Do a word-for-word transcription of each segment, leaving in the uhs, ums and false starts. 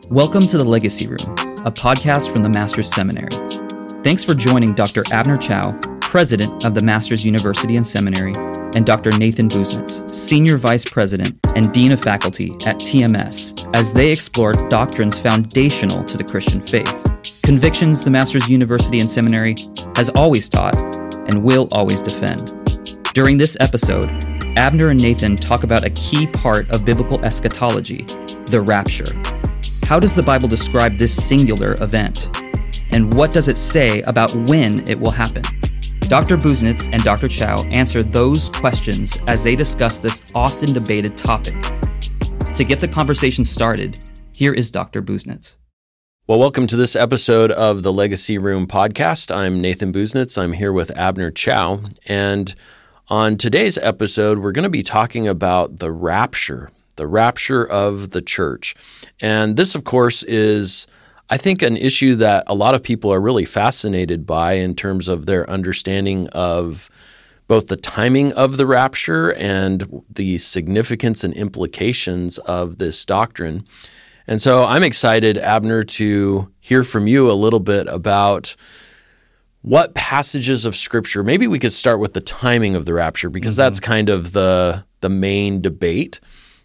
Welcome to The Legacy Room, a podcast from the Masters Seminary. Thanks for joining Doctor Abner Chou, President of the Masters University and Seminary, and Doctor Nathan Busenitz, Senior Vice President and Dean of Faculty at T M S, as they explore doctrines foundational to the Christian faith, convictions the Masters University and Seminary has always taught and will always defend. During this episode, Abner and Nathan talk about a key part of biblical eschatology, the rapture. How does the Bible describe this singular event? And what does it say about when it will happen? Doctor Busenitz and Doctor Chou answer those questions as they discuss this often debated topic. To get the conversation started, here is Doctor Busenitz. Well, welcome to this episode of the Legacy Room podcast. I'm Nathan Busenitz. I'm here with Abner Chou. And on today's episode, we're going to be talking about the rapture, the rapture of the church. And this, of course, is, I think, an issue that a lot of people are really fascinated by in terms of their understanding of both the timing of the rapture and the significance and implications of this doctrine. And so I'm excited, Abner, to hear from you a little bit about what passages of Scripture. Maybe we could start with the timing of the rapture, because mm-hmm. that's kind of the the main debate.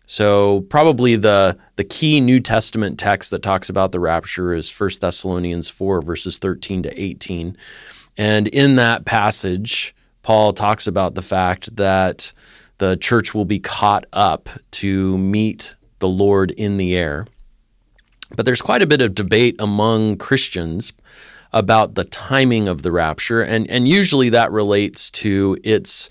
So probably the the key New Testament text that talks about the rapture is First Thessalonians four, verses thirteen to eighteen. And in that passage, Paul talks about the fact that the church will be caught up to meet the Lord in the air. But there's quite a bit of debate among Christians about the timing of the rapture, and, and usually that relates to its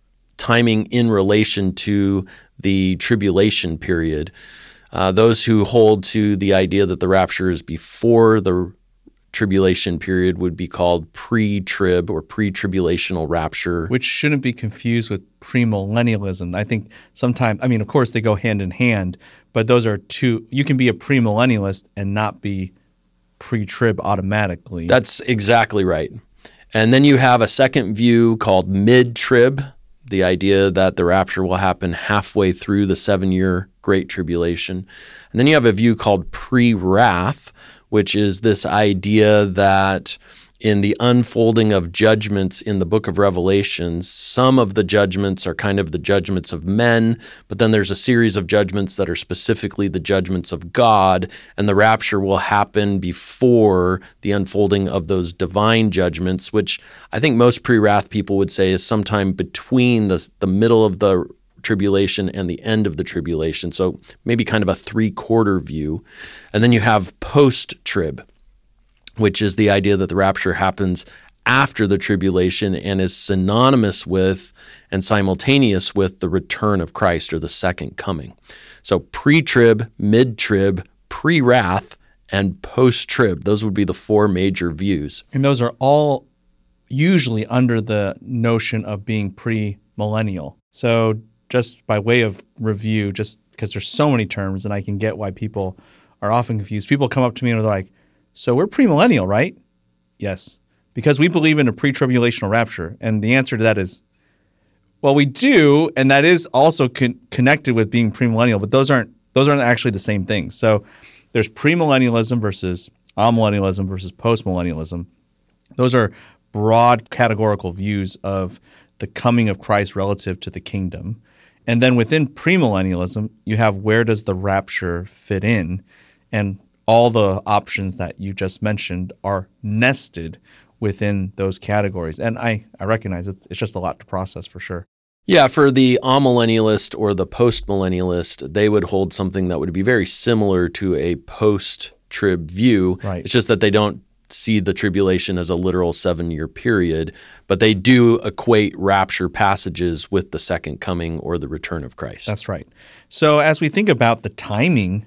timing in relation to the tribulation period. Uh, those who hold to the idea that the rapture is before the tribulation period would be called pre-trib or pre-tribulational rapture. Which shouldn't be confused with premillennialism. I think sometimes, I mean, of course, they go hand in hand, but those are two. You can be a premillennialist and not be pre-trib automatically. That's exactly right. And then you have a second view called mid-trib, the idea that the rapture will happen halfway through the seven-year Great Tribulation. And then you have a view called pre-wrath, which is this idea that in the unfolding of judgments in the book of Revelations, some of the judgments are kind of the judgments of men, but then there's a series of judgments that are specifically the judgments of God, and the rapture will happen before the unfolding of those divine judgments, which I think most pre-wrath people would say is sometime between the, the middle of the tribulation and the end of the tribulation, so maybe kind of a three-quarter view. And then you have post-trib, which is the idea that the rapture happens after the tribulation and is synonymous with and simultaneous with the return of Christ or the second coming. So pre-trib, mid-trib, pre-wrath, and post-trib. Those would be the four major views. And those are all usually under the notion of being pre-millennial. So just by way of review, just because there's so many terms and I can get why people are often confused. People come up to me and they're like, so we're premillennial, right? Yes, because we believe in a pre-tribulational rapture. And the answer to that is, well, we do, and that is also con- connected with being premillennial, but those aren't those aren't actually the same things. So there's premillennialism versus amillennialism versus postmillennialism. Those are broad categorical views of the coming of Christ relative to the kingdom. And then within premillennialism, you have where does the rapture fit in? And all the options that you just mentioned are nested within those categories. And I, I recognize it's, it's just a lot to process for sure. Yeah, for the amillennialist or the postmillennialist, they would hold something that would be very similar to a post-trib view. Right. It's just that they don't see the tribulation as a literal seven-year period, but they do equate rapture passages with the second coming or the return of Christ. That's right. So as we think about the timing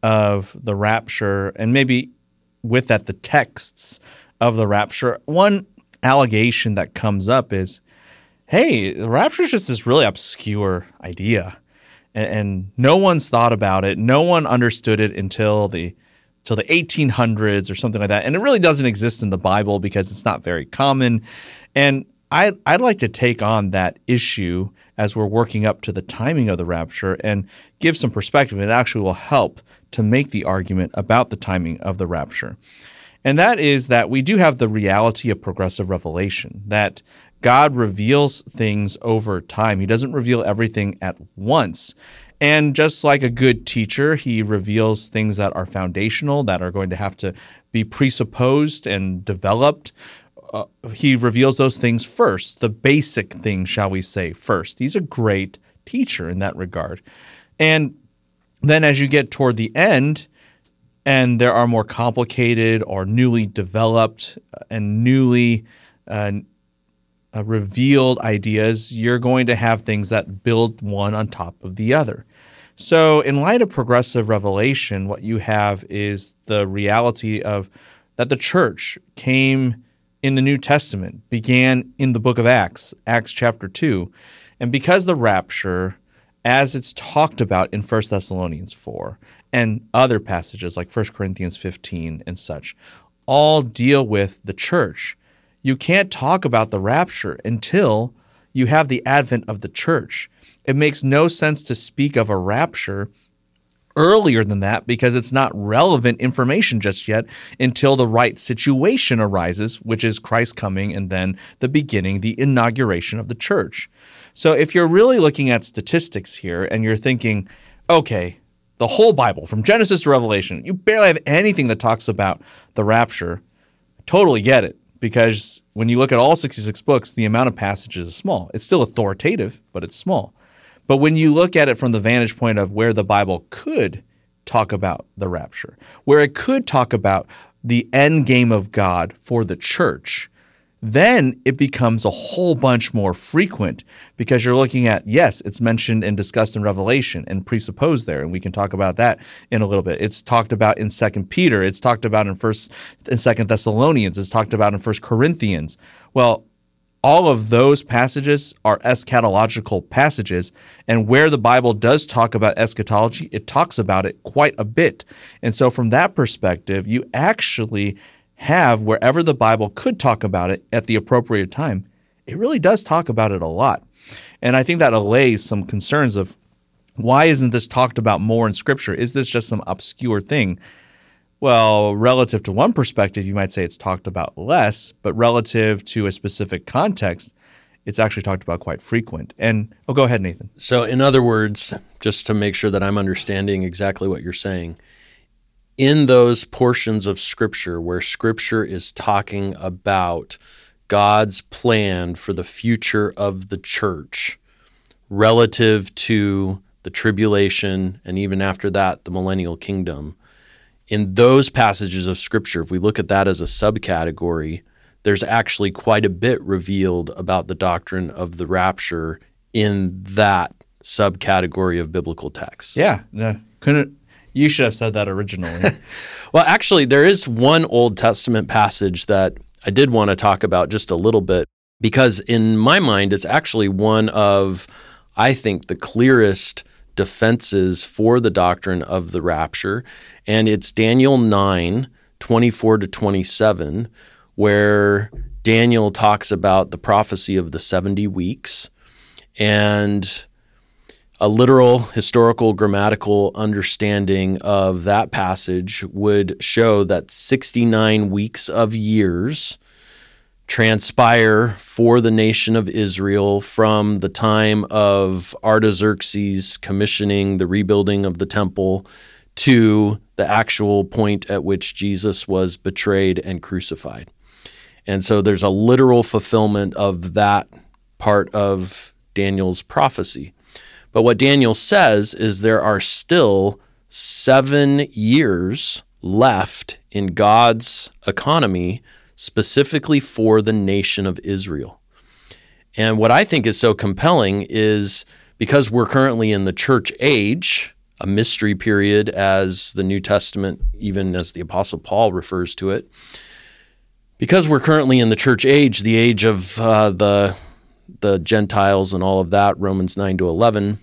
of the rapture, and maybe with that the texts of the rapture, one allegation that comes up is, hey, the rapture is just this really obscure idea, and, and no one's thought about it. No one understood it until the till the eighteen hundreds or something like that, and it really doesn't exist in the Bible because it's not very common. And I'd, I'd like to take on that issue as we're working up to the timing of the rapture and give some perspective. It actually will help to make the argument about the timing of the rapture. And that is that we do have the reality of progressive revelation, that God reveals things over time. He doesn't reveal everything at once. And just like a good teacher, he reveals things that are foundational, that are going to have to be presupposed and developed. Uh, he reveals those things first, the basic things, shall we say, first. He's a great teacher in that regard. And then as you get toward the end, and there are more complicated or newly developed and newly uh, uh, revealed ideas, you're going to have things that build one on top of the other. So in light of progressive revelation, what you have is the reality of that the church came in the New Testament, began in the book of Acts, Acts chapter two. And because the rapture, as it's talked about in First Thessalonians four and other passages like First Corinthians fifteen and such, all deal with the church. You can't talk about the rapture until you have the advent of the church. It makes no sense to speak of a rapture earlier than that because it's not relevant information just yet until the right situation arises, which is Christ coming and then the beginning, the inauguration of the church. So if you're really looking at statistics here and you're thinking, okay, the whole Bible from Genesis to Revelation, you barely have anything that talks about the rapture, totally get it. Because when you look at all sixty-six books, the amount of passages is small. It's still authoritative, but it's small. But when you look at it from the vantage point of where the Bible could talk about the rapture, where it could talk about the end game of God for the church, then it becomes a whole bunch more frequent because you're looking at, yes, it's mentioned and discussed in Revelation and presupposed there, and we can talk about that in a little bit. It's talked about in Second Peter. It's talked about in First and Second Thessalonians. It's talked about in First Corinthians. Well, all of those passages are eschatological passages, and where the Bible does talk about eschatology, it talks about it quite a bit. And so from that perspective, you actually have, wherever the Bible could talk about it at the appropriate time, it really does talk about it a lot. And I think that allays some concerns of why isn't this talked about more in Scripture? Is this just some obscure thing? Well, relative to one perspective, you might say it's talked about less, but relative to a specific context, it's actually talked about quite frequent. And, oh, go ahead, Nathan. So in other words, just to make sure that I'm understanding exactly what you're saying, in those portions of Scripture where Scripture is talking about God's plan for the future of the church relative to the tribulation and even after that, the millennial kingdom, in those passages of Scripture, if we look at that as a subcategory, there's actually quite a bit revealed about the doctrine of the rapture in that subcategory of biblical texts. Yeah, no, couldn't. You should have said that originally. Well, actually, there is one Old Testament passage that I did want to talk about just a little bit because in my mind, it's actually one of, I think, the clearest defenses for the doctrine of the rapture, and it's Daniel nine, twenty-four to twenty-seven, where Daniel talks about the prophecy of the seventy weeks, and a literal, historical, grammatical understanding of that passage would show that sixty-nine weeks of years transpire for the nation of Israel from the time of Artaxerxes commissioning the rebuilding of the temple to the actual point at which Jesus was betrayed and crucified. And so there's a literal fulfillment of that part of Daniel's prophecy. But what Daniel says is there are still seven years left in God's economy specifically for the nation of Israel. And what I think is so compelling is because we're currently in the church age, a mystery period as the New Testament, even as the Apostle Paul refers to it, because we're currently in the church age, the age of uh, the the Gentiles and all of that, Romans nine to eleven,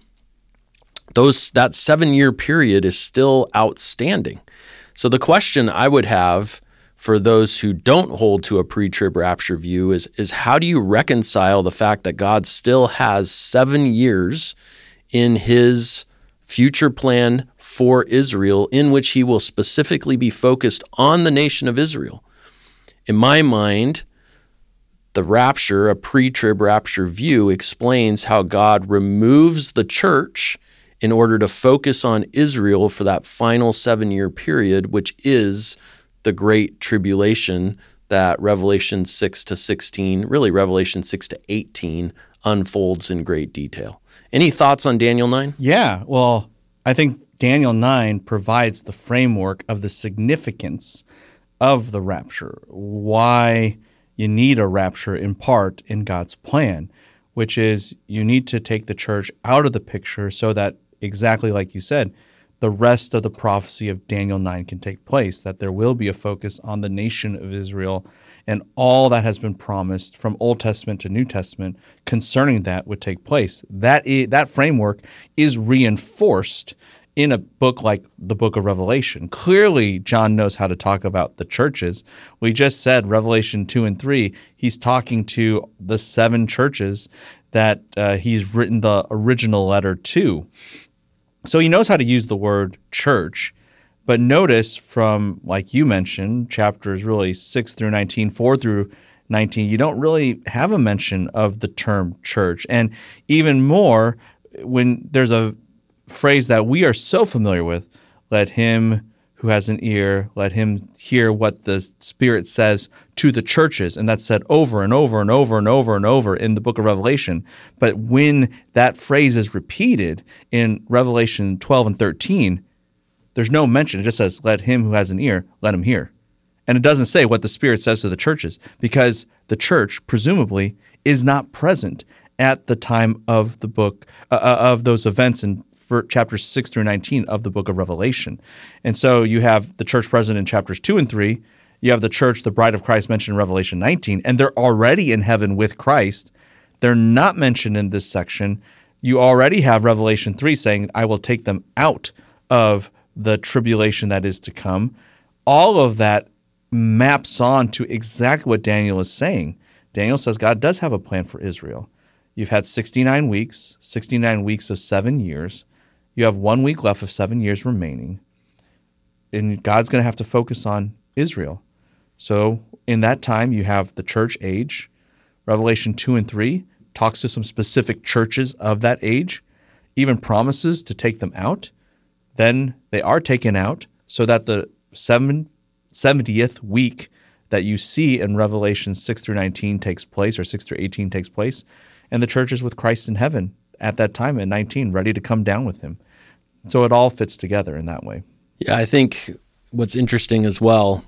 those that seven-year period is still outstanding. So the question I would have for those who don't hold to a pre-trib rapture view is, is how do you reconcile the fact that God still has seven years in his future plan for Israel in which he will specifically be focused on the nation of Israel? In my mind, the rapture, a pre-trib rapture view, explains how God removes the church in order to focus on Israel for that final seven-year period, which is the Great Tribulation that Revelation six to sixteen, really Revelation six to eighteen, unfolds in great detail. Any thoughts on Daniel nine? Yeah, well, I think Daniel nine provides the framework of the significance of the rapture, why you need a rapture in part in God's plan, which is you need to take the church out of the picture so that, exactly like you said, the rest of the prophecy of Daniel nine can take place, that there will be a focus on the nation of Israel and all that has been promised from Old Testament to New Testament concerning that would take place. That is, that framework is reinforced in a book like the book of Revelation. Clearly, John knows how to talk about the churches. We just said Revelation two and three, he's talking to the seven churches that uh, he's written the original letter to. So he knows how to use the word church, but notice from, like you mentioned, chapters really six through nineteen, four through nineteen, you don't really have a mention of the term church. And even more, when there's a phrase that we are so familiar with, let him who has an ear, let him hear what the Spirit says to the churches. And that's said over and over and over and over and over in the book of Revelation. But when that phrase is repeated in Revelation twelve and thirteen, there's no mention. It just says, let him who has an ear, let him hear. And it doesn't say what the Spirit says to the churches, because the church, presumably, is not present at the time of the book, uh, of those events in for chapters six through nineteen of the book of Revelation. And so you have the church present in chapters two and three. You have the church, the bride of Christ, mentioned in Revelation nineteen, and they're already in heaven with Christ. They're not mentioned in this section. You already have Revelation three saying, I will take them out of the tribulation that is to come. All of that maps on to exactly what Daniel is saying. Daniel says God does have a plan for Israel. You've had sixty-nine weeks, sixty-nine weeks of seven years. You have one week left of seven years remaining. And God's going to have to focus on Israel. So in that time, you have the church age. Revelation two and three talks to some specific churches of that age, even promises to take them out. Then they are taken out so that the seven, seventieth week that you see in Revelation six through nineteen takes place, or six through eighteen takes place, and the church is with Christ in heaven at that time at nineteen, ready to come down with him. So it all fits together in that way. Yeah, I think what's interesting as well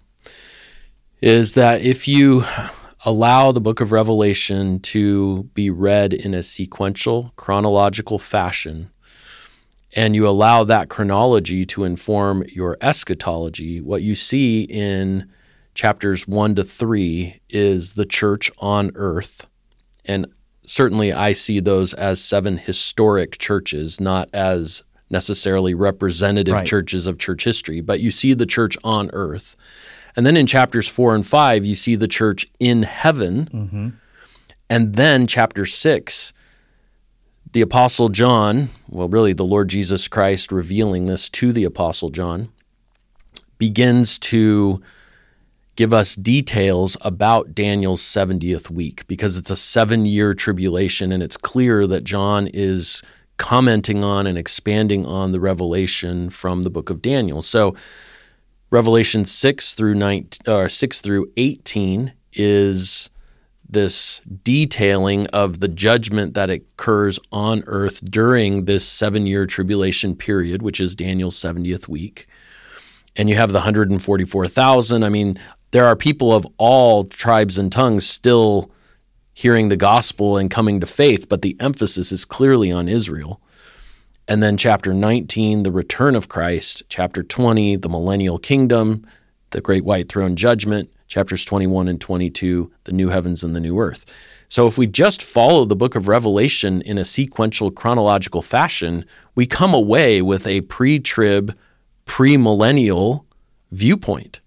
is that if you allow the book of Revelation to be read in a sequential, chronological fashion, and you allow that chronology to inform your eschatology, what you see in chapters one to three is the church on earth. And certainly I see those as seven historic churches, not as necessarily representative right. churches of church history, but you see the church on earth. And then in chapters four and five, you see the church in heaven. Mm-hmm. And then chapter six, the Apostle John, well, really the Lord Jesus Christ revealing this to the Apostle John, begins to give us details about Daniel's seventieth week, because it's a seven-year tribulation, and it's clear that John is commenting on and expanding on the revelation from the book of Daniel. So Revelation six through nineteen, or six through eighteen is this detailing of the judgment that occurs on earth during this seven-year tribulation period, which is Daniel's seventieth week. And you have the one hundred forty-four thousand. I mean, there are people of all tribes and tongues still hearing the gospel and coming to faith, but the emphasis is clearly on Israel. And then chapter nineteen, the return of Christ. Chapter twenty, the millennial kingdom, the great white throne judgment. Chapters twenty-one and twenty-two, the new heavens and the new earth. So if we just follow the book of Revelation in a sequential chronological fashion, we come away with a pre-trib, pre-millennial viewpoint.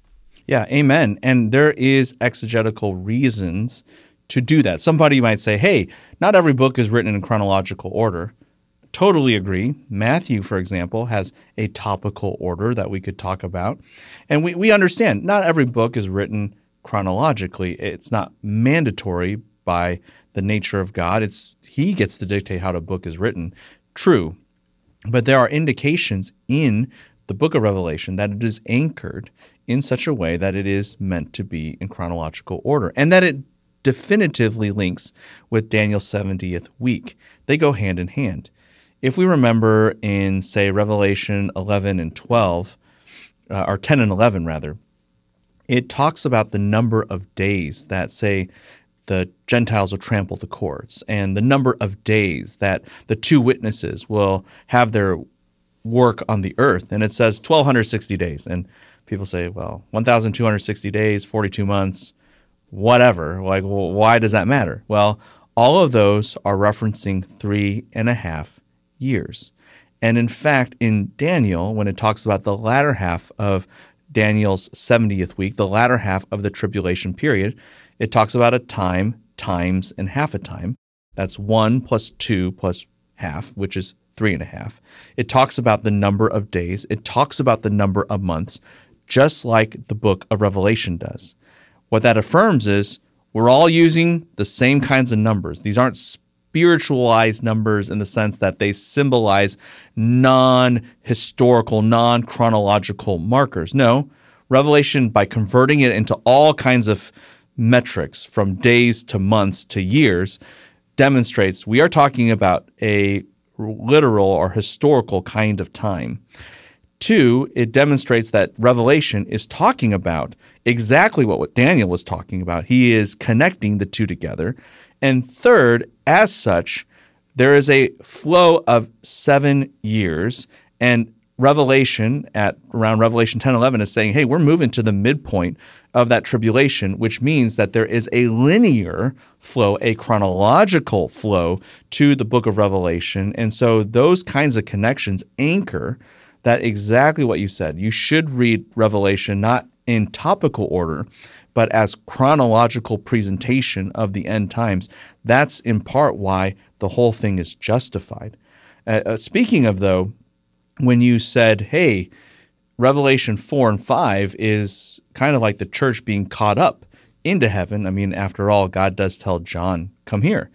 Yeah, amen. And there is exegetical reasons to do that. Somebody might say, hey, not every book is written in chronological order. Totally agree. Matthew, for example, has a topical order that we could talk about. And we, we understand not every book is written chronologically. It's not mandatory by the nature of God. It's He gets to dictate how the book is written. True. But there are indications in the book of Revelation that it is anchored in such a way that it is meant to be in chronological order, and that it definitively links with Daniel's seventieth week. They go hand in hand. If we remember in, say, Revelation eleven and twelve, uh, or ten and eleven rather, it talks about the number of days that, say, the Gentiles will trample the courts, and the number of days that the two witnesses will have their work on the earth. And it says twelve sixty days. And people say, well, one thousand two hundred sixty days, forty-two months, whatever. Like, well, why does that matter? Well, all of those are referencing three and a half years. And in fact, in Daniel, when it talks about the latter half of Daniel's seventieth week, the latter half of the tribulation period, it talks about a time, times, and half a time. That's one plus two plus half, which is three and a half. It talks about the number of days. It talks about the number of months, just like the book of Revelation does. What that affirms is we're all using the same kinds of numbers. These aren't spiritualized numbers in the sense that they symbolize non-historical, non-chronological markers. No, Revelation, by converting it into all kinds of metrics from days to months to years, demonstrates we are talking about a literal or historical kind of time. Two, it demonstrates that Revelation is talking about exactly what Daniel was talking about. He is connecting the two together. And third, as such, there is a flow of seven years, and Revelation at around Revelation ten eleven is saying, hey, we're moving to the midpoint of that tribulation, which means that there is a linear flow, a chronological flow to the book of Revelation. And so those kinds of connections anchor that exactly what you said. You should read Revelation not in topical order, but as chronological presentation of the end times. That's in part why the whole thing is justified. Uh, speaking of, though, when you said, hey, Revelation four and five is kind of like the church being caught up into heaven. I mean, after all, God does tell John, come here.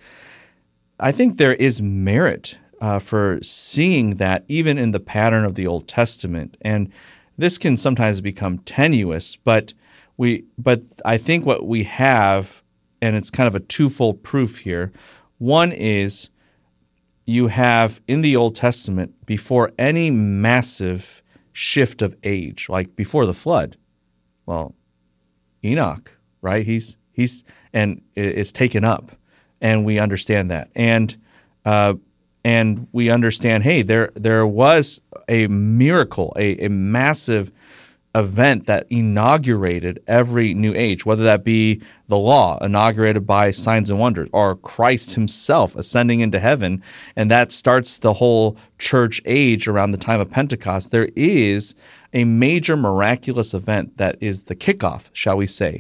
I think there is merit uh, for seeing that even in the pattern of the Old Testament. And this can sometimes become tenuous, but we, but I think what we have, and it's kind of a twofold proof here. One is you have in the Old Testament, before any massive shift of age, like before the flood, well, Enoch, right? He's he's and is taken up, and we understand that, and uh, and we understand. Hey, there there was a miracle, a, a massive event that inaugurated every new age, whether that be the law inaugurated by signs and wonders, or Christ himself ascending into heaven, and that starts the whole church age around the time of Pentecost. There is a major miraculous event that is the kickoff, shall we say,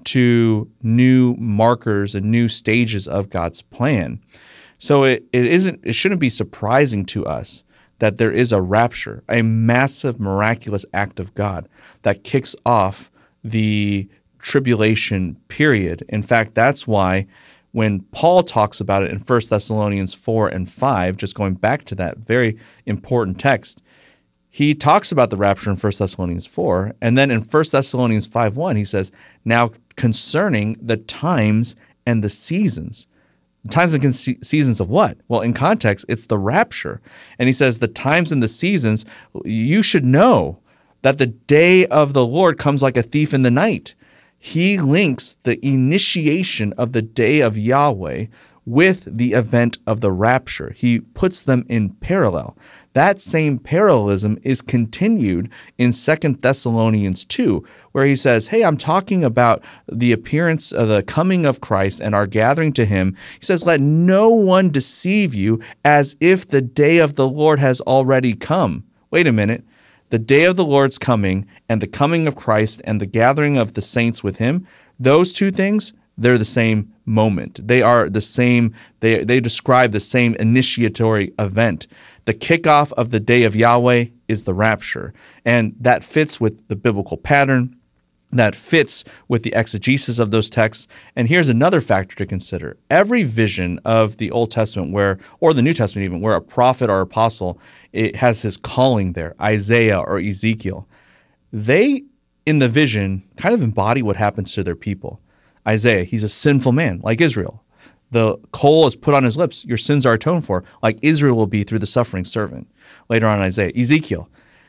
to new markers and new stages of God's plan. So it, it isn't it shouldn't be surprising to us that there is a rapture, a massive, miraculous act of God that kicks off the tribulation period. In fact, that's why when Paul talks about it in First Thessalonians four and five, just going back to that very important text, he talks about the rapture in First Thessalonians four, and then in First Thessalonians five one, he says, now concerning the times and the seasons. Times and seasons of what? Well, in context, it's the rapture. And he says the times and the seasons, you should know that the day of the Lord comes like a thief in the night. He links the initiation of the day of Yahweh with the event of the rapture. He puts them in parallel. That same parallelism is continued in Second Thessalonians two, where he says, hey, I'm talking about the appearance of the coming of Christ and our gathering to him. He says, let no one deceive you as if the day of the Lord has already come. Wait a minute. The day of the Lord's coming and the coming of Christ and the gathering of the saints with him, those two things, they're the same moment. They are the same, they, they describe the same initiatory event. The kickoff of the day of Yahweh is the rapture. And that fits with the biblical pattern. That fits with the exegesis of those texts. And here's another factor to consider. Every vision of the Old Testament where, or the New Testament even, where a prophet or apostle, it has his calling there, Isaiah or Ezekiel, they, in the vision, kind of embody what happens to their people. Isaiah, he's a sinful man, like Israel. The coal is put on his lips. Your sins are atoned for, like Israel will be through the suffering servant. Later on in Isaiah. Ezekiel,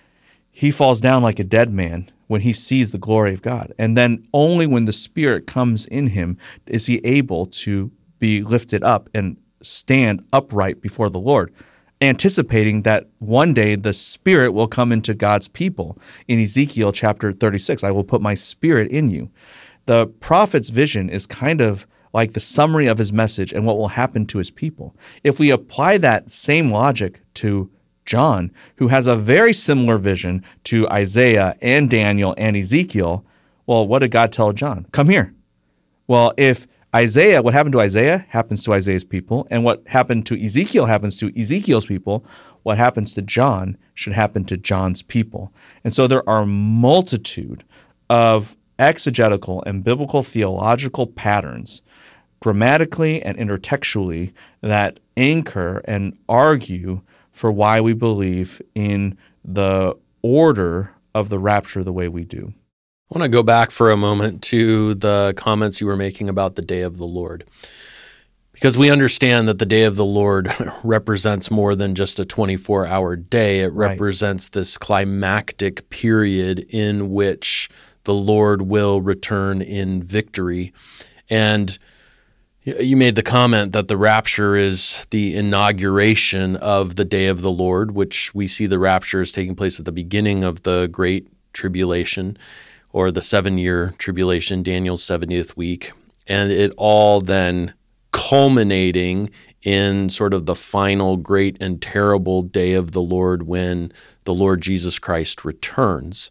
he falls down like a dead man when he sees the glory of God. And then only when the Spirit comes in him is he able to be lifted up and stand upright before the Lord, anticipating that one day the Spirit will come into God's people. In Ezekiel chapter thirty-six, I will put my Spirit in you. The prophet's vision is kind of like the summary of his message and what will happen to his people. If we apply that same logic to John, who has a very similar vision to Isaiah and Daniel and Ezekiel, well, what did God tell John? Come here. Well, if Isaiah, what happened to Isaiah happens to Isaiah's people, and what happened to Ezekiel happens to Ezekiel's people, what happens to John should happen to John's people. And so there are a multitude of exegetical and biblical theological patterns, grammatically and intertextually, that anchor and argue for why we believe in the order of the rapture the way we do. I want to go back for a moment to the comments you were making about the day of the Lord, because we understand that the day of the Lord represents more than just a twenty-four hour day. It Right. represents this climactic period in which the Lord will return in victory. And you made the comment that the rapture is the inauguration of the day of the Lord, which we see the rapture is taking place at the beginning of the Great Tribulation, or the seven-year tribulation, Daniel's seventieth week, and it all then culminating in sort of the final great and terrible day of the Lord when the Lord Jesus Christ returns.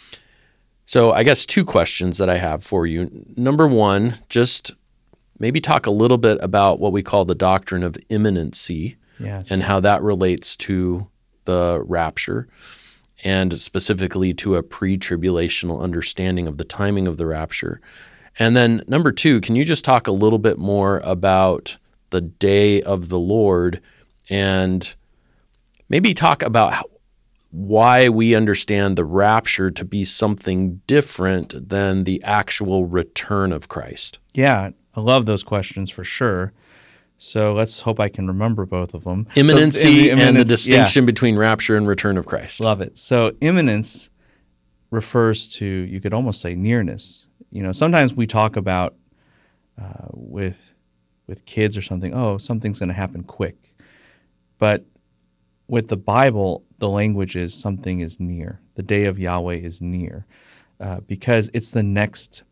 So I guess two questions that I have for you. Number one, just maybe talk a little bit about what we call the doctrine of imminency, Yes. and how that relates to the rapture, and specifically to a pre-tribulational understanding of the timing of the rapture. And then number two, can you just talk a little bit more about the day of the Lord, and maybe talk about how, why we understand the rapture to be something different than the actual return of Christ? Yeah, I love those questions for sure. So let's hope I can remember both of them. Imminency so, im- and the imminence, distinction between rapture and return of Christ. Yeah, love it. So imminence refers to, you could almost say, nearness. You know, sometimes we talk about uh, with with kids or something, oh, something's going to happen quick. But with the Bible, the language is something is near. The day of Yahweh is near, uh, because it's the next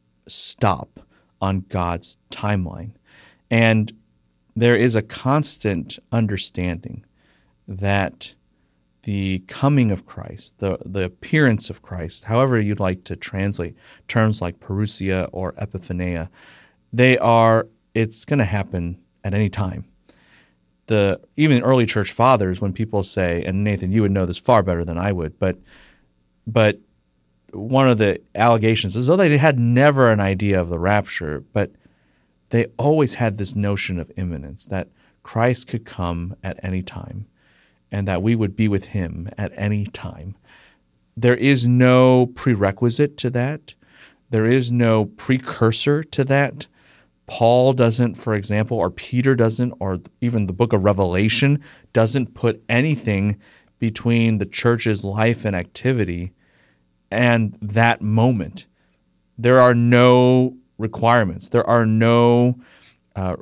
stop on God's timeline. And there is a constant understanding that the coming of Christ, the, the appearance of Christ, however you'd like to translate terms like parousia or epiphania, they are, it's going to happen at any time. The even early church fathers, when people say, and Nathan, you would know this far better than I would, but but one of the allegations is, oh, they had never an idea of the rapture, but they always had this notion of imminence, that Christ could come at any time and that we would be with him at any time. There is no prerequisite to that. There is no precursor to that. Paul doesn't, for example, or Peter doesn't, or even the book of Revelation doesn't put anything between the church's life and activity and that moment. There are no requirements. There are no uh,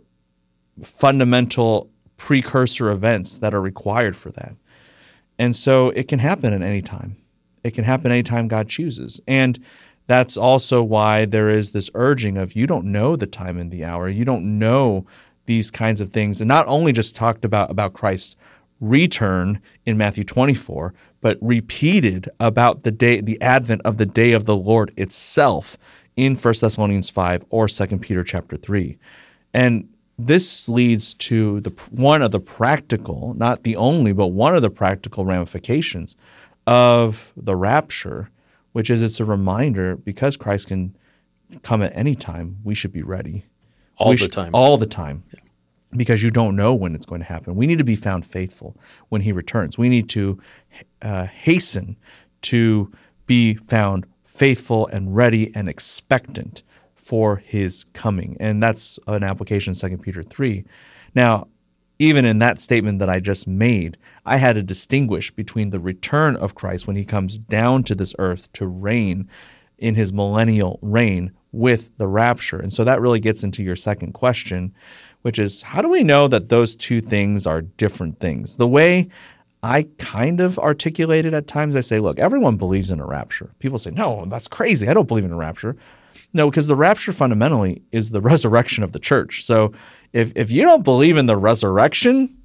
fundamental precursor events that are required for that. And so it can happen at any time. It can happen anytime God chooses. And that's also why there is this urging of, you don't know the time and the hour. You don't know these kinds of things. And not only just talked about, about Christ's return in Matthew twenty-four, but repeated about the day, the advent of the day of the Lord itself in First Thessalonians five or Second Peter chapter three. And this leads to the one of the practical, not the only, but one of the practical ramifications of the rapture, which is it's a reminder, because Christ can come at any time, we should be ready. All we the should, time. All the time. Yeah. Because you don't know when it's going to happen. We need to be found faithful when he returns. We need to uh, hasten to be found faithful and ready and expectant for his coming. And that's an application of Second Peter three. Now, even in that statement that I just made, I had to distinguish between the return of Christ when he comes down to this earth to reign in his millennial reign with the rapture. And so that really gets into your second question, which is, how do we know that those two things are different things? The way I kind of articulate it at times, I say, look, everyone believes in a rapture. People say, no, that's crazy. I don't believe in a rapture. No, because the rapture fundamentally is the resurrection of the church. So if if you don't believe in the resurrection,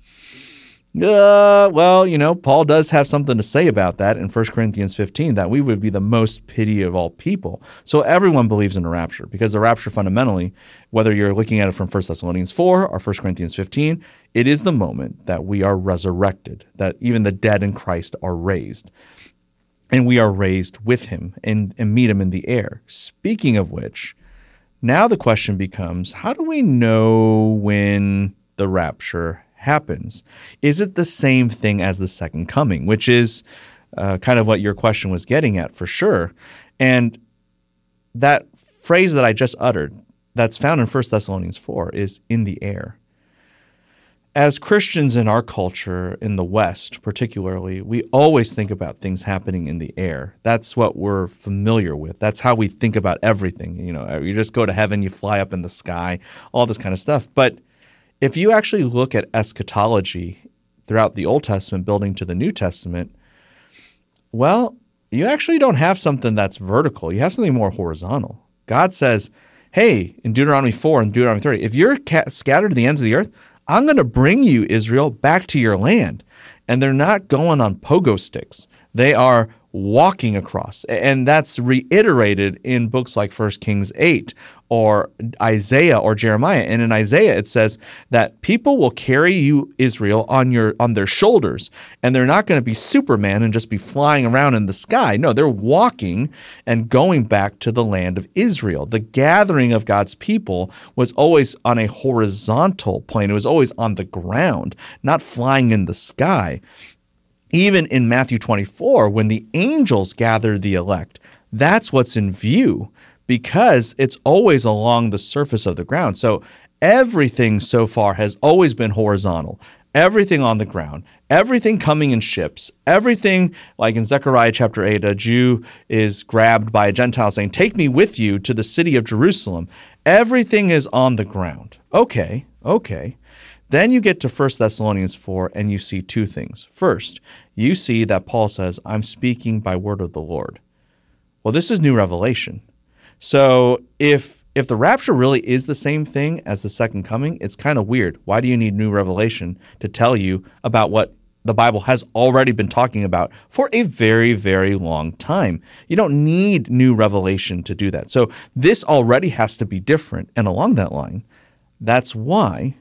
uh, well, you know, Paul does have something to say about that in First Corinthians fifteen, that we would be the most pitied of all people. So everyone believes in a rapture, because the rapture fundamentally, whether you're looking at it from First Thessalonians four or First Corinthians fifteen, it is the moment that we are resurrected, that even the dead in Christ are raised. And we are raised with him and, and meet him in the air. Speaking of which, now the question becomes, how do we know when the rapture happens? Is it the same thing as the second coming, which is uh, kind of what your question was getting at for sure. And that phrase that I just uttered that's found in First Thessalonians four is in the air. As Christians in our culture, in the West particularly, we always think about things happening in the air. That's what we're familiar with. That's how we think about everything. You know, you just go to heaven, you fly up in the sky, all this kind of stuff. But if you actually look at eschatology throughout the Old Testament building to the New Testament, well, you actually don't have something that's vertical. You have something more horizontal. God says, hey, in Deuteronomy four and Deuteronomy thirty, if you're ca- scattered to the ends of the earth, I'm going to bring you, Israel, back to your land. And they're not going on pogo sticks. They are walking across. And that's reiterated in books like First Kings eight or Isaiah or Jeremiah. And in Isaiah, it says that people will carry you, Israel, on your on their shoulders. And they're not going to be Superman and just be flying around in the sky. No, they're walking and going back to the land of Israel. The gathering of God's people was always on a horizontal plane. It was always on the ground, not flying in the sky. Even in Matthew twenty-four, when the angels gather the elect, that's what's in view, because it's always along the surface of the ground. So everything so far has always been horizontal, everything on the ground, everything coming in ships, everything like in Zechariah chapter eight, a Jew is grabbed by a Gentile saying, take me with you to the city of Jerusalem. Everything is on the ground. Okay, okay. Then you get to First Thessalonians four and you see two things. First, you see that Paul says, I'm speaking by word of the Lord. Well, this is new revelation. So if if the rapture really is the same thing as the second coming, it's kind of weird. Why do you need new revelation to tell you about what the Bible has already been talking about for a very, very long time? You don't need new revelation to do that. So this already has to be different. And along that line, that's why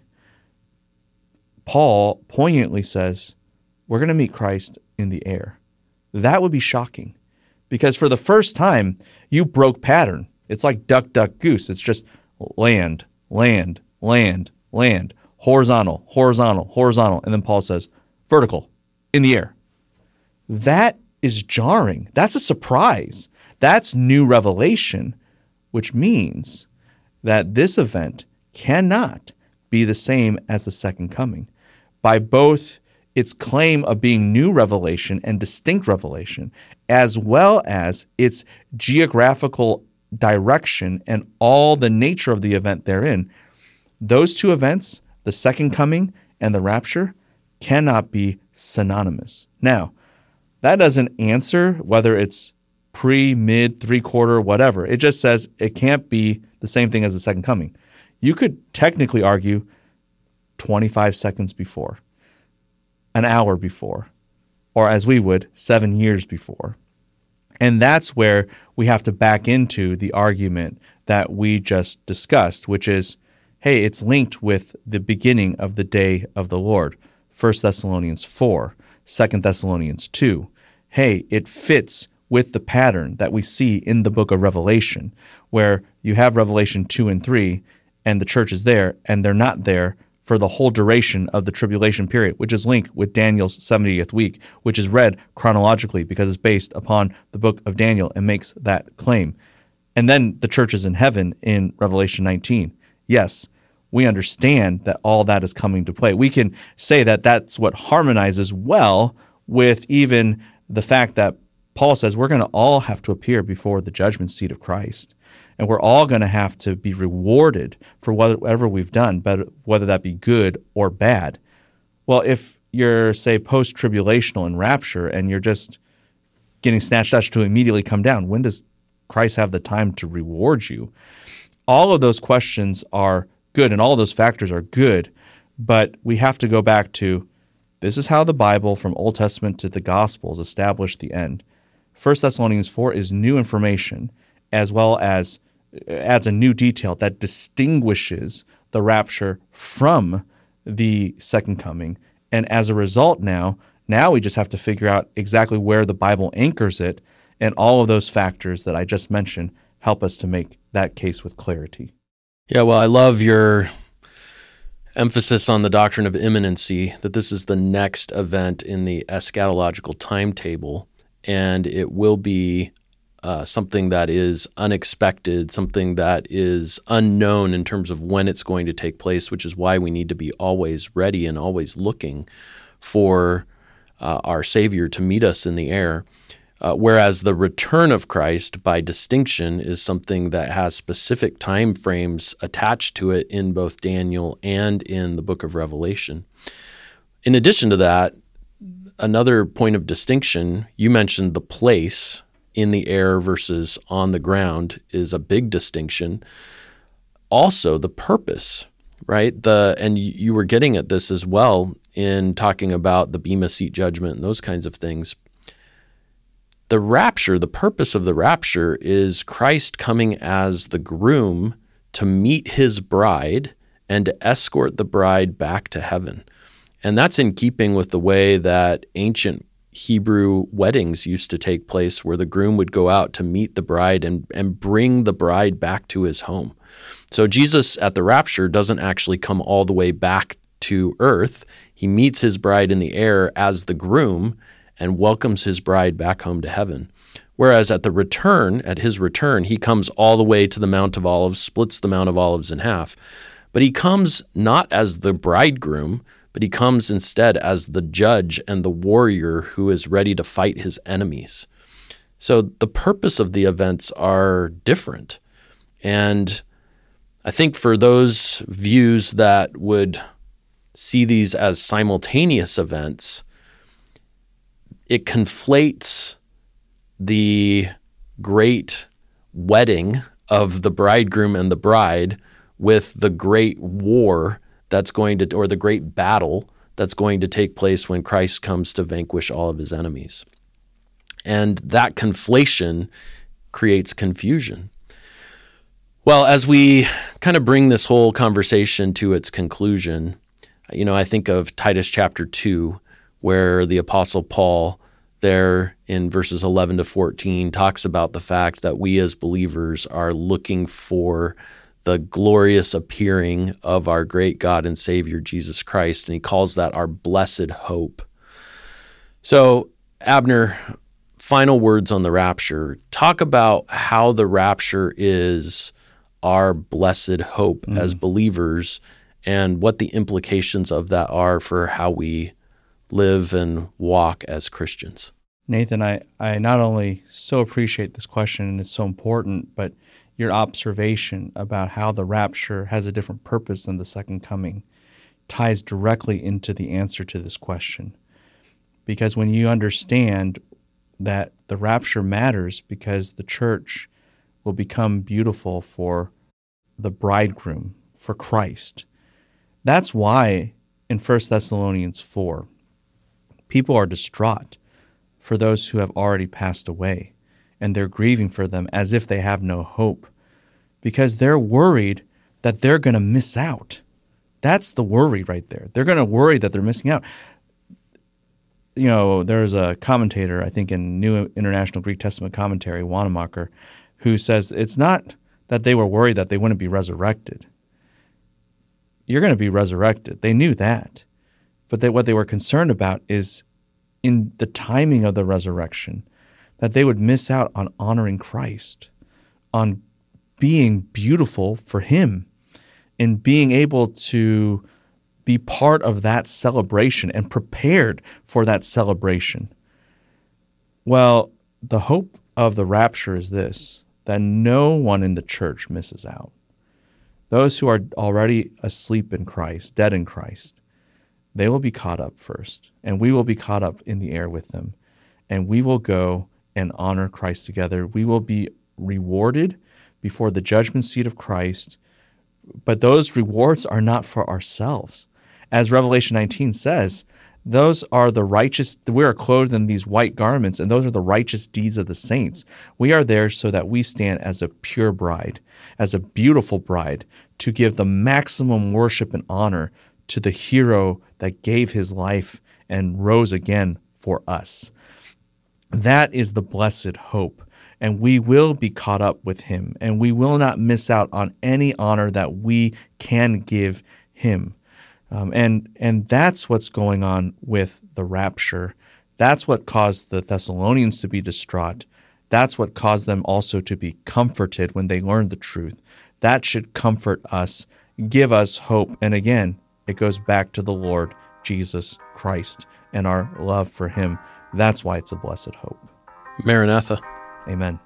Paul poignantly says, we're going to meet Christ in the air. That would be shocking, because for the first time, you broke pattern. It's like duck, duck, goose. It's just land, land, land, land, horizontal, horizontal, horizontal. And then Paul says, vertical, in the air. That is jarring. That's a surprise. That's new revelation, which means that this event cannot be the same as the second coming, by both its claim of being new revelation and distinct revelation, as well as its geographical direction and all the nature of the event therein. Those two events, the second coming and the rapture, cannot be synonymous. Now, that doesn't answer whether it's pre, mid, three-quarter, whatever. It just says it can't be the same thing as the second coming. You could technically argue twenty-five seconds before. an hour before, or as we would, seven years before. And that's where we have to back into the argument that we just discussed, which is, hey, it's linked with the beginning of the day of the Lord, First Thessalonians four, Second Thessalonians two. Hey, it fits with the pattern that we see in the book of Revelation, where you have Revelation two and three, and the church is there, and they're not there for the whole duration of the tribulation period, which is linked with Daniel's seventieth week, which is read chronologically because it's based upon the book of Daniel and makes that claim. And then the church is in heaven in Revelation nineteen. Yes, we understand that all that is coming to play. We can say that that's what harmonizes well with even the fact that Paul says we're going to all have to appear before the judgment seat of Christ. And we're all going to have to be rewarded for whatever we've done, whether that be good or bad. Well, if you're, say, post-tribulational in rapture and you're just getting snatched up to immediately come down, when does Christ have the time to reward you? All of those questions are good, and all those factors are good, but we have to go back to this is how the Bible from Old Testament to the Gospels established the end. First Thessalonians four is new information, as well as adds a new detail that distinguishes the rapture from the second coming. And as a result now, now we just have to figure out exactly where the Bible anchors it, and all of those factors that I just mentioned help us to make that case with clarity. Yeah, well, I love your emphasis on the doctrine of imminency, that this is the next event in the eschatological timetable, and it will be Uh, something that is unexpected, something that is unknown in terms of when it's going to take place, which is why we need to be always ready and always looking for uh, our Savior to meet us in the air. Uh, whereas the return of Christ, by distinction, is something that has specific time frames attached to it in both Daniel and in the book of Revelation. In addition to that, another point of distinction, you mentioned the place in the air versus on the ground is a big distinction. Also, the purpose, right? The and you were getting at this as well in talking about the Bema Seat judgment and those kinds of things. The rapture, the purpose of the rapture is Christ coming as the groom to meet his bride and to escort the bride back to heaven. And that's in keeping with the way that ancient Hebrew weddings used to take place, where the groom would go out to meet the bride and, and bring the bride back to his home. So Jesus at the rapture doesn't actually come all the way back to earth. He meets his bride in the air as the groom and welcomes his bride back home to heaven. Whereas at the return, at his return, he comes all the way to the Mount of Olives, splits the Mount of Olives in half. But he comes not as the bridegroom, but he comes instead as the judge and the warrior who is ready to fight his enemies. So the purpose of the events are different. And I think for those views that would see these as simultaneous events, it conflates the great wedding of the bridegroom and the bride with the great war that's going to, or the great battle that's going to take place when Christ comes to vanquish all of his enemies. And that conflation creates confusion. Well, as we kind of bring this whole conversation to its conclusion, you know, I think of Titus chapter two, where the Apostle Paul there in verses eleven to fourteen talks about the fact that we as believers are looking for the glorious appearing of our great God and Savior, Jesus Christ, and he calls that our blessed hope. So, Abner, final words on the rapture. Talk about how the rapture is our blessed hope mm. as believers, and what the implications of that are for how we live and walk as Christians. Nathan, I, I not only so appreciate this question, and it's so important, but your observation about how the rapture has a different purpose than the second coming ties directly into the answer to this question. Because when you understand that the rapture matters because the church will become beautiful for the bridegroom, for Christ. That's why in First Thessalonians four, People are distraught for those who have already passed away, and they're grieving for them as if they have no hope because they're worried that they're going to miss out. That's the worry right there. They're going to worry that they're missing out. You know, there's a commentator, I think in New International Greek Testament Commentary, Wanamaker, who says it's not that they were worried that they wouldn't be resurrected. You're going to be resurrected. They knew that. But they, what they were concerned about is in the timing of the resurrection, that they would miss out on honoring Christ, on being beautiful for him, and being able to be part of that celebration and prepared for that celebration. Well, the hope of the rapture is this, that no one in the church misses out. Those who are already asleep in Christ, dead in Christ, they will be caught up first, and we will be caught up in the air with them, and we will go and honor Christ together. We will be rewarded before the judgment seat of Christ, but those rewards are not for ourselves. As Revelation nineteen says, those are the righteous, we are clothed in these white garments, and those are the righteous deeds of the saints. We are there so that we stand as a pure bride, as a beautiful bride, to give the maximum worship and honor to the hero that gave his life and rose again for us. That is the blessed hope, and we will be caught up with him, and we will not miss out on any honor that we can give him. Um, and and that's what's going on with the rapture. That's what caused the Thessalonians to be distraught. That's what caused them also to be comforted when they learned the truth. That should comfort us, give us hope. And again, it goes back to the Lord Jesus Christ and our love for him. That's why it's a blessed hope. Maranatha. Amen.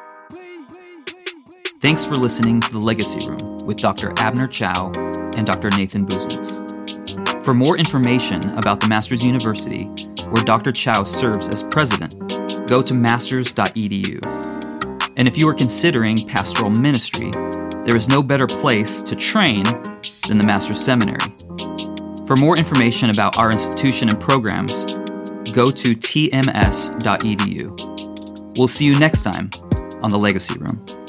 Thanks for listening to The Legacy Room with Doctor Abner Chao and Doctor Nathan Busenitz. For more information about the Masters University, where Doctor Chao serves as president, go to masters dot e d u. And if you are considering pastoral ministry, there is no better place to train than the Masters Seminary. For more information about our institution and programs, go to t m s dot e d u. We'll see you next time on The Legacy Room.